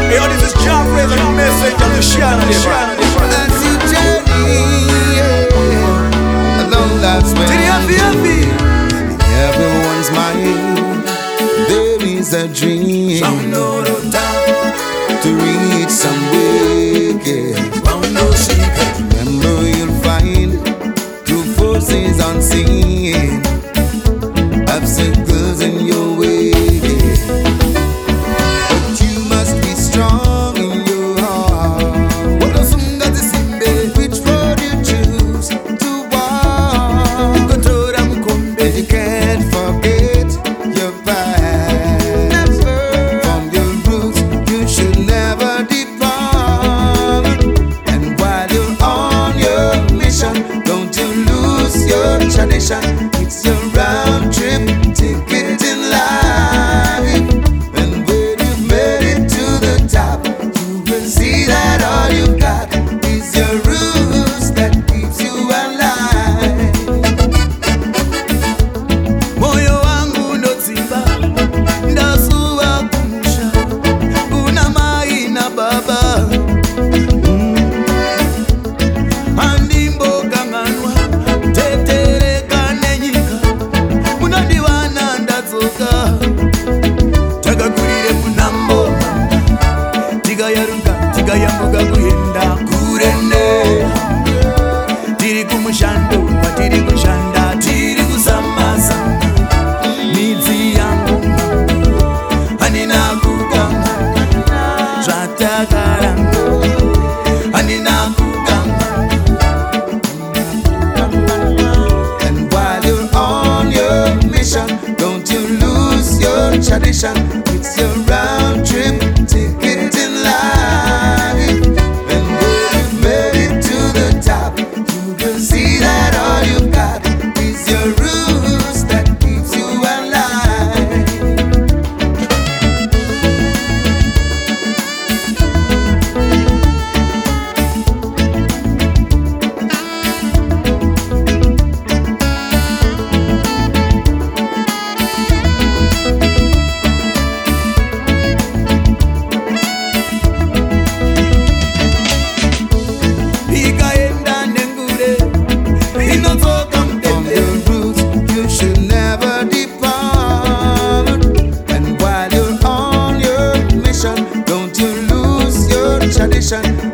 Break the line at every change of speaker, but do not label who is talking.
Hey, yo, this is John Fraser, the message of the Shana.
As you journey along life's way, everyone's mind, there is a dream to reach somewhere. Remember, you'll find through forces unseen obstacles in your way. But you must be strong in your heart. Which road you choose to walk, and you can't forget your past. From your roots you should never depart. And while you're on your mission, don't you lose your tradition. It's your round trip ticket in life. And when you've made it to the top, you will see that all you got is your roots that keeps you alive. Moyo wangu notsimba, ndasuwa kumusha, kuna mai na baba. Andimbo kanganwa, tetereka nenyika, munandiwana ndatsoka. Takakurire munambo, tikayaruka, tikayambuka kuenda kurene. Tiri kumushando, patiri kushanda, tiri kusamasa. Midzi yangu, hanina kuganga, zvatakaranga, hanina kuganga. And while you're on your mission, don't you lose your tradition. It's your round trip ticket in life. And when you've made it to the top, you will see that all you got is your roots that keeps you alive. Ikaenda nengure, inotsoka from your roots, you should never depart. And while you're on your mission, don't you lose your tradition.